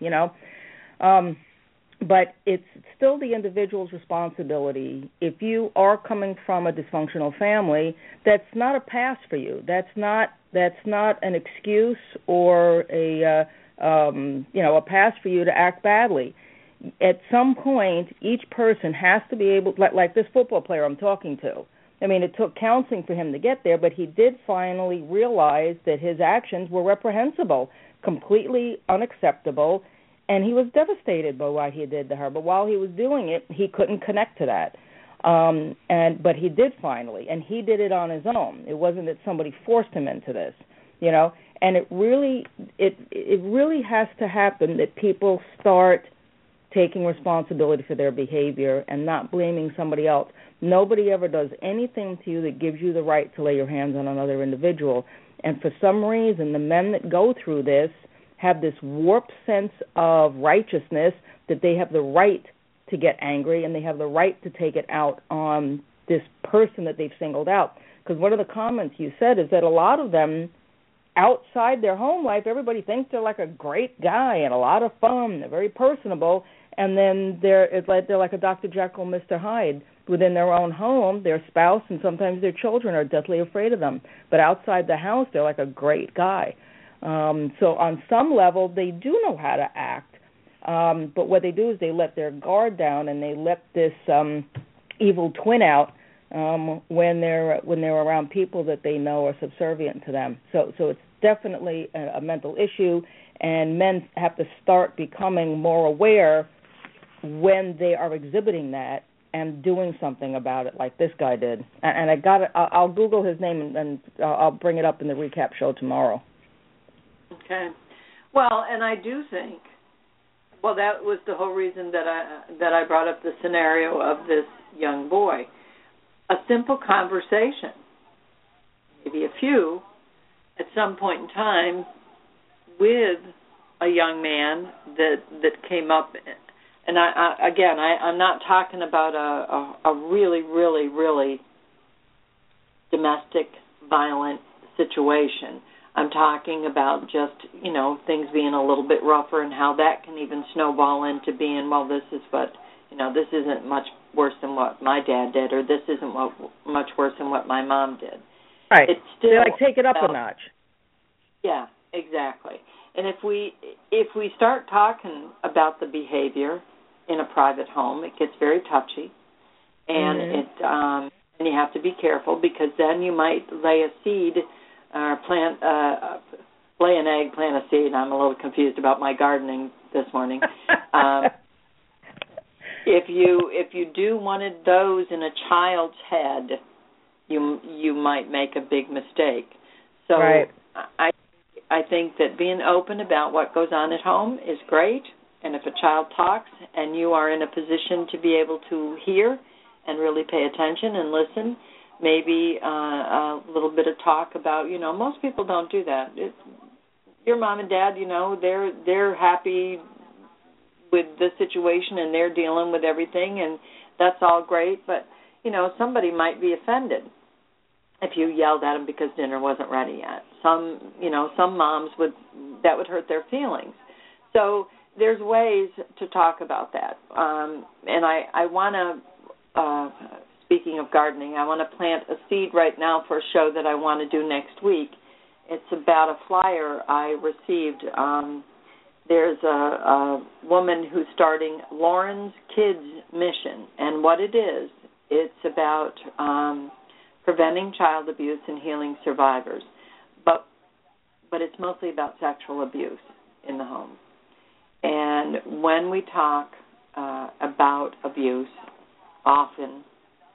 But it's still the individual's responsibility. If you are coming from a dysfunctional family, that's not a pass for you. That's not an excuse or a pass for you to act badly. At some point, each person has to be able, like this football player I'm talking to. I mean, it took counseling for him to get there, but he did finally realize that his actions were reprehensible, completely unacceptable, and he was devastated by what he did to her. But while he was doing it, he couldn't connect to that. But he did finally, and he did it on his own. It wasn't that somebody forced him into this, And it really has to happen that people start taking responsibility for their behavior and not blaming somebody else. Nobody ever does anything to you that gives you the right to lay your hands on another individual. And for some reason, the men that go through this have this warped sense of righteousness that they have the right to get angry and they have the right to take it out on this person that they've singled out. Because one of the comments you said is that a lot of them, outside their home life, everybody thinks they're like a great guy and a lot of fun, they're very personable, and then they're like a Dr. Jekyll, Mr. Hyde. Within their own home, their spouse and sometimes their children are deathly afraid of them. But outside the house, they're like a great guy. So on some level, they do know how to act. But what they do is they let their guard down and they let this evil twin out when they're around people that they know are subservient to them. So it's definitely a mental issue, and men have to start becoming more aware when they are exhibiting that, am doing something about it, like this guy did. And I got it. I'll Google his name and I'll bring it up in the recap show tomorrow. Okay. Well, and I do think, well, that was the whole reason that I brought up the scenario of this young boy. A simple conversation, maybe a few, at some point in time, with a young man that came up, and I'm not talking about a really, really, really domestic violent situation. I'm talking about just, things being a little bit rougher and how that can even snowball into being, well, this isn't much worse than what my dad did, or this isn't much worse than what my mom did. Right. It's still take it up a notch. Yeah, exactly. And if we start talking about the behavior in a private home, it gets very touchy, and and you have to be careful, because then you might lay a seed. Lay an egg, plant a seed. I'm a little confused about my gardening this morning. If you do one of those in a child's head, you might make a big mistake. So right. I think that being open about what goes on at home is great. And if a child talks and you are in a position to be able to hear and really pay attention and listen, maybe a little bit of talk about, most people don't do that. Your mom and dad, they're happy with the situation and they're dealing with everything, and that's all great. But, somebody might be offended if you yelled at them because dinner wasn't ready yet. Some moms that would hurt their feelings. So there's ways to talk about that. And I want to... Speaking of gardening, I want to plant a seed right now for a show that I want to do next week. It's about a flyer I received. There's a woman who's starting Lauren's Kids Mission, and what it is, it's about preventing child abuse and healing survivors. But it's mostly about sexual abuse in the home. And when we talk about abuse, often,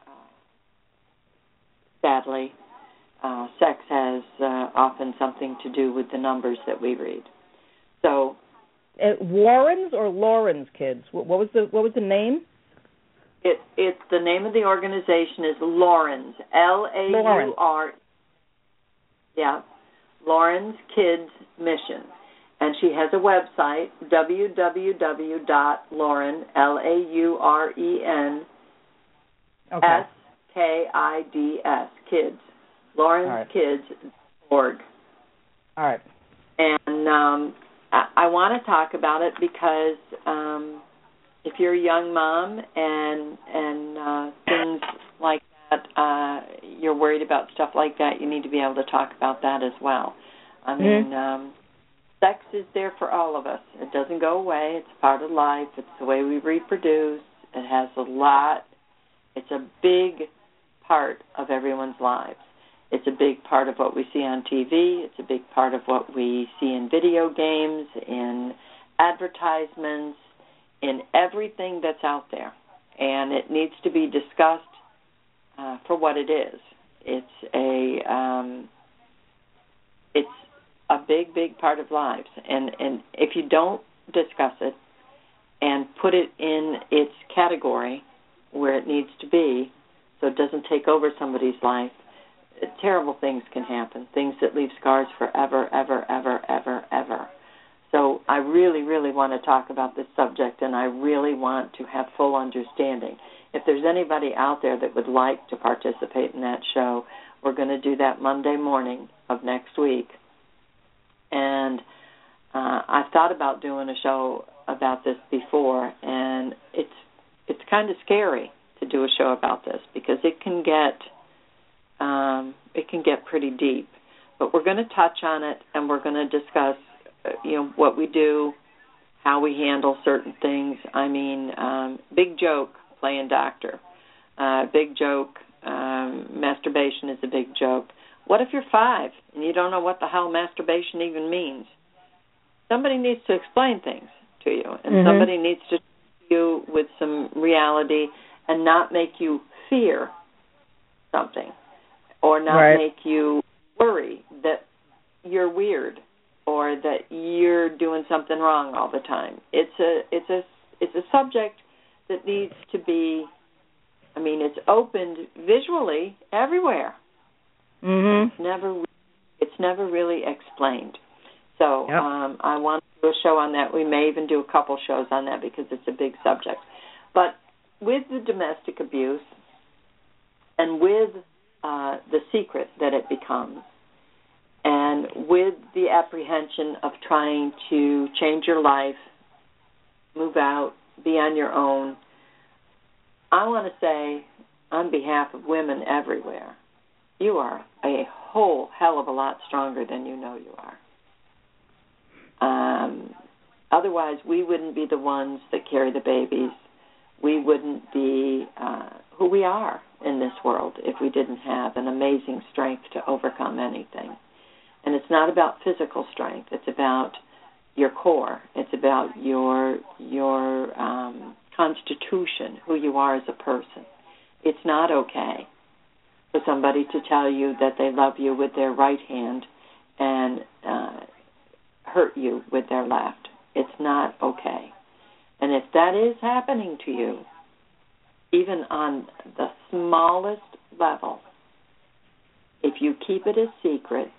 sadly, sex has often something to do with the numbers that we read. So, Warren's or Lauren's Kids? What was the name? It's the name of the organization is Lauren's, Laur. Yeah, Lauren's Kids Mission, and she has a website, www.lauren, LAUREN, okay. KIDS, kids, LawrenceKids.org. All right. And I want to talk about it because if you're a young mom and things like that, you're worried about stuff like that, you need to be able to talk about that as well. I mean, sex is there for all of us. It doesn't go away. It's part of life. It's the way we reproduce. It has a lot. It's a big part of everyone's lives. It's a big part of what we see on TV. It's a big part of what we see in video games, in advertisements, in everything that's out there. And it needs to be discussed for what it is. It's a big, big part of lives. And if you don't discuss it and put it in its category where it needs to be, so it doesn't take over somebody's life, terrible things can happen, things that leave scars forever, ever, ever, ever, ever. So I really, really want to talk about this subject, and I really want to have full understanding. If there's anybody out there that would like to participate in that show, we're going to do that Monday morning of next week. And I've thought about doing a show about this before, and it's kind of scary to do a show about this because it can get pretty deep. But we're going to touch on it, and we're going to discuss what we do, how we handle certain things. I mean, big joke playing doctor. Big joke, masturbation is a big joke. What if you're 5 and you don't know what the hell masturbation even means? Somebody needs to explain things to you, and somebody needs to treat you with some reality and not make you fear something or not right. make you worry that you're weird or that you're doing something wrong all the time. It's a subject that needs to be, I mean, it's opened visually everywhere. Mm-hmm. It's never really explained. So yep. I want to do a show on that. We may even do a couple shows on that because it's a big subject. But with the domestic abuse and with the secret that it becomes, and with the apprehension of trying to change your life, move out, be on your own, I want to say on behalf of women everywhere, you are a whole hell of a lot stronger than you know you are. Otherwise, we wouldn't be the ones that carry the babies. We wouldn't be who we are in this world if we didn't have an amazing strength to overcome anything. And it's not about physical strength. It's about your core. It's about your constitution, who you are as a person. It's not okay for somebody to tell you that they love you with their right hand and hurt you with their left. It's not okay. And if that is happening to you, even on the smallest level, if you keep it a secret,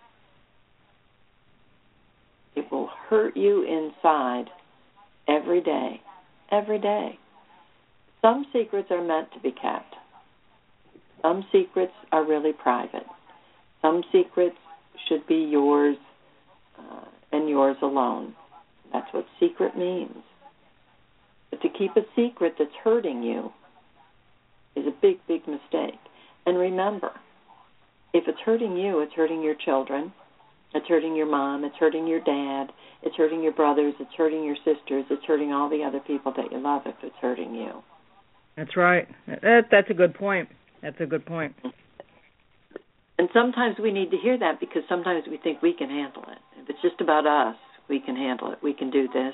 it will hurt you inside every day. Every day. Some secrets are meant to be kept. Some secrets are really private. Some secrets should be yours and yours alone. That's what secret means. But to keep a secret that's hurting you is a big, big mistake. And remember, if it's hurting you, it's hurting your children, it's hurting your mom, it's hurting your dad, it's hurting your brothers, it's hurting your sisters, it's hurting all the other people that you love if it's hurting you. That's right. That's a good point. That's a good point. And sometimes we need to hear that because sometimes we think we can handle it. If it's just about us, we can handle it. We can do this.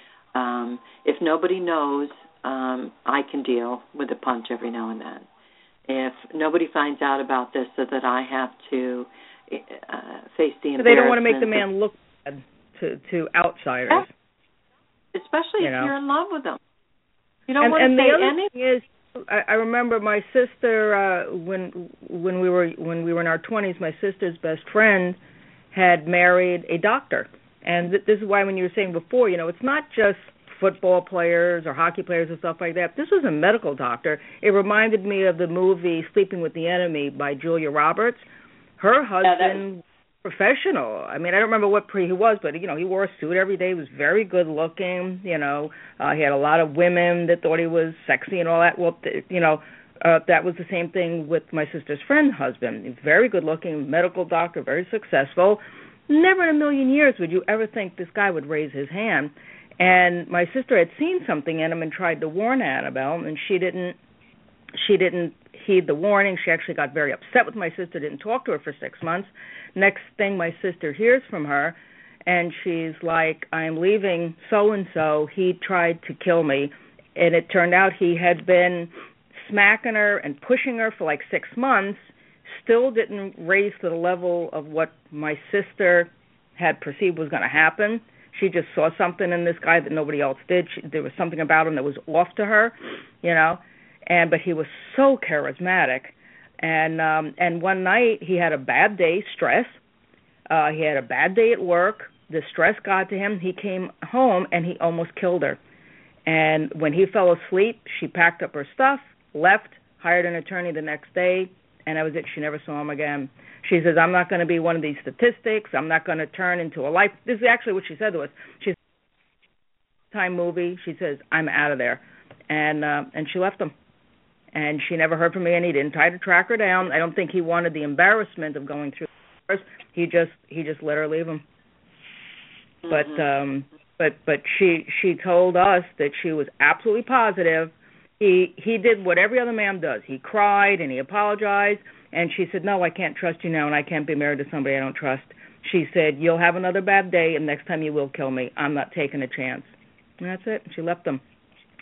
If nobody knows, I can deal with a punch every now and then. If nobody finds out about this so that I have to face the embarrassment. They don't want to make the man look bad to outsiders. Yeah. Especially if you're in love with them. You don't and, want to and say the other anything. thing is, I remember my sister when we were in our 20s. My sister's best friend had married a doctor, and this is why when you were saying before, it's not just football players or hockey players and stuff like that. This was a medical doctor. It reminded me of the movie Sleeping with the Enemy by Julia Roberts. Her husband, professional. I mean, I don't remember what he was, but he wore a suit every day. He was very good looking. He had a lot of women that thought he was sexy and all that. Well, that was the same thing with my sister's friend's husband. He's very good looking, medical doctor, very successful. Never in a million years would you ever think this guy would raise his hand. And my sister had seen something in him and tried to warn Annabelle, and she didn't heed the warning. She actually got very upset with my sister, didn't talk to her for 6 months. Next thing my sister hears from her, and she's like, I'm leaving so-and-so. He tried to kill me. And it turned out he had been smacking her and pushing her for like 6 months, still didn't raise to the level of what my sister had perceived was going to happen. She just saw something in this guy that nobody else did. There was something about him that was off to her, but he was so charismatic. And one night he had a bad day, stress. He had a bad day at work. The stress got to him. He came home and he almost killed her. And when he fell asleep, she packed up her stuff, left, hired an attorney the next day, and that was it. She never saw him again. She says, I'm not going to be one of these statistics. I'm not going to turn into a life. This is actually what she said to us. She said, time movie. She says, I'm out of there. And she left him. And she never heard from me, and he didn't try to track her down. I don't think he wanted the embarrassment of going through the He just let her leave him. Mm-hmm. But she told us that she was absolutely positive. He did what every other man does. He cried and he apologized, and she said, no, I can't trust you now, and I can't be married to somebody I don't trust. She said, you'll have another bad day, and next time you will kill me. I'm not taking a chance. And that's it. She left him.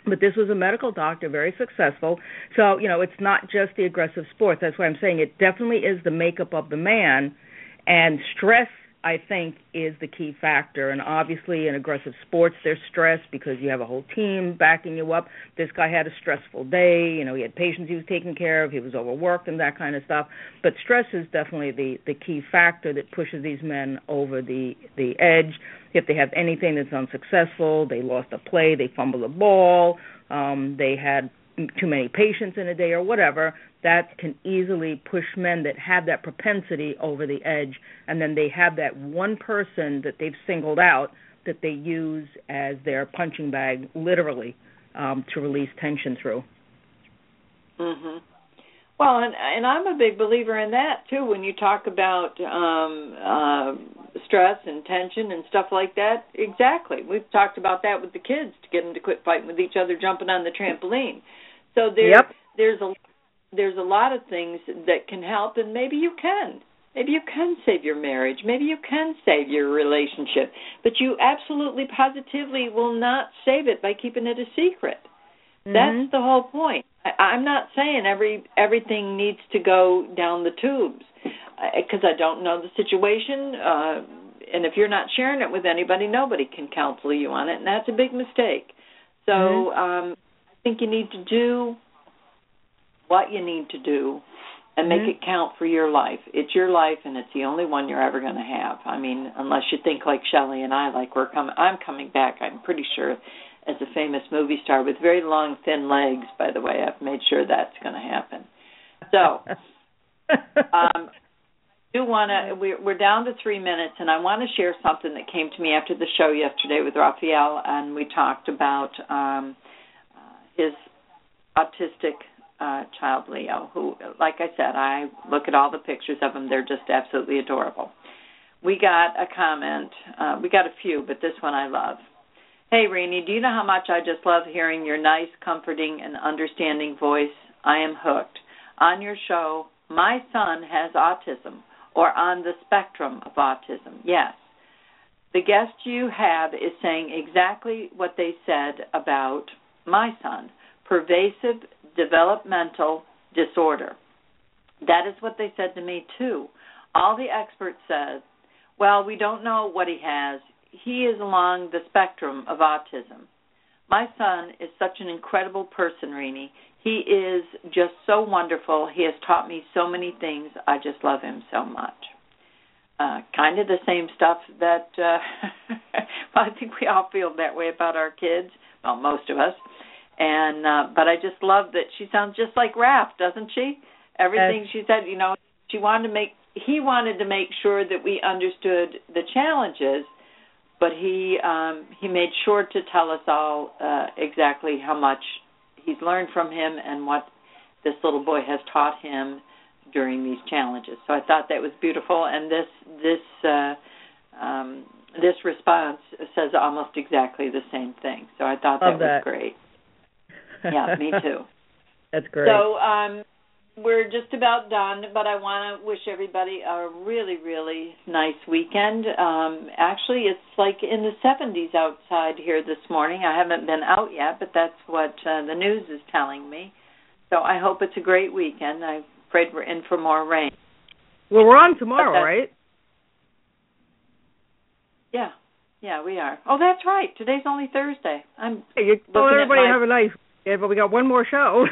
But this was a medical doctor, very successful. So, it's not just the aggressive sports. That's why I'm saying it definitely is the makeup of the man. And stress, I think, is the key factor. And obviously in aggressive sports, there's stress because you have a whole team backing you up. This guy had a stressful day. He had patients he was taking care of. He was overworked and that kind of stuff. But stress is definitely the key factor that pushes these men over the edge. If they have anything that's unsuccessful, they lost a play, they fumbled the ball, they had too many patients in a day or whatever, that can easily push men that have that propensity over the edge, and then they have that one person that they've singled out that they use as their punching bag, literally, to release tension through. Mhm. Well, and I'm a big believer in that, too, when you talk about stress and tension and stuff like that. Exactly. We've talked about that with the kids to get them to quit fighting with each other, jumping on the trampoline. So there's a lot of things that can help, and maybe you can. Maybe you can save your marriage. Maybe you can save your relationship. But you absolutely, positively will not save it by keeping it a secret. Mm-hmm. That's the whole point. I'm not saying everything needs to go down the tubes, because I don't know the situation, and if you're not sharing it with anybody, nobody can counsel you on it, and that's a big mistake. So I think you need to do what you need to do and make it count for your life. It's your life, and it's the only one you're ever going to have. I mean, unless you think like Shelley and I, like I'm coming back, I'm pretty sure, as a famous movie star with very long, thin legs, by the way. I've made sure that's going to happen. So we're down to 3 minutes, and I want to share something that came to me after the show yesterday with Raphael, and we talked about his autistic child, Leo, who, like I said, I look at all the pictures of him. They're just absolutely adorable. We got a comment. We got a few, but this one I love. Hey, Renee, do you know how much I just love hearing your nice, comforting, and understanding voice? I am hooked. On your show, my son has autism, or on the spectrum of autism. Yes. The guest you have is saying exactly what they said about my son, pervasive developmental disorder. That is what they said to me, too. All the experts said, well, we don't know what he has. He is along the spectrum of autism. My son is such an incredible person, Renee. He is just so wonderful. He has taught me so many things. I just love him so much. Kind of the same stuff that I think we all feel that way about our kids. Well, most of us. And but I just love that she sounds just like Raph, doesn't she? Everything she said, he wanted to make sure that we understood the challenges. But he made sure to tell us all exactly how much he's learned from him and what this little boy has taught him during these challenges. So I thought that was beautiful, and this response says almost exactly the same thing. So I thought that was great. Yeah, me too. That's great. So we're just about done, but I want to wish everybody a really, really nice weekend. Actually, it's like in the 70s outside here this morning. I haven't been out yet, but that's what the news is telling me. So I hope it's a great weekend. I'm afraid we're in for more rain. Well, we're on tomorrow, right? Yeah, we are. Oh, that's right. Today's only Thursday. You told everybody have a nice weekend, but we got one more show.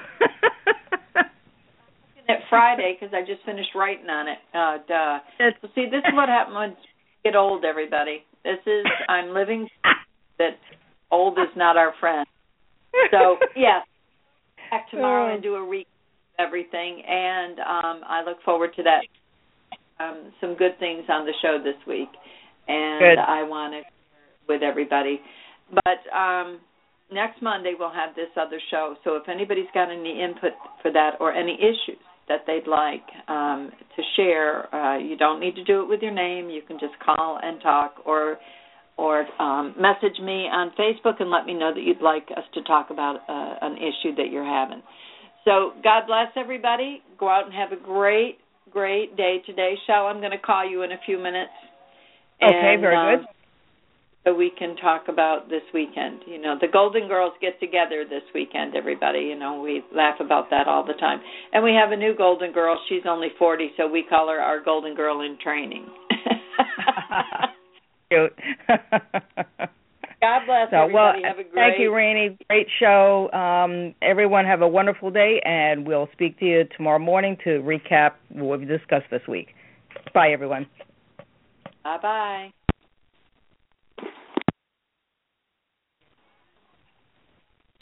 At Friday, because I just finished writing on it. So see, this is what happens when you get old, everybody. I'm living that old is not our friend. So, yes, back tomorrow and do a recap of everything, and I look forward to that. Some good things on the show this week, and I want to share with everybody. But next Monday we'll have this other show, so if anybody's got any input for that or any issues that they'd like to share, you don't need to do it with your name. You can just call and talk or message me on Facebook and let me know that you'd like us to talk about an issue that you're having. So God bless everybody. Go out and have a great, great day today. Shell, I'm going to call you in a few minutes. Okay, very good. so we can talk about this weekend. You know, the Golden Girls get together this weekend, everybody. You know, we laugh about that all the time. And we have a new Golden Girl. She's only 40, so we call her our Golden Girl in training. Cute. God bless everybody. Have a great... Thank you, Rainey. Great show. Everyone have a wonderful day, and we'll speak to you tomorrow morning to recap what we've discussed this week. Bye, everyone. Bye-bye.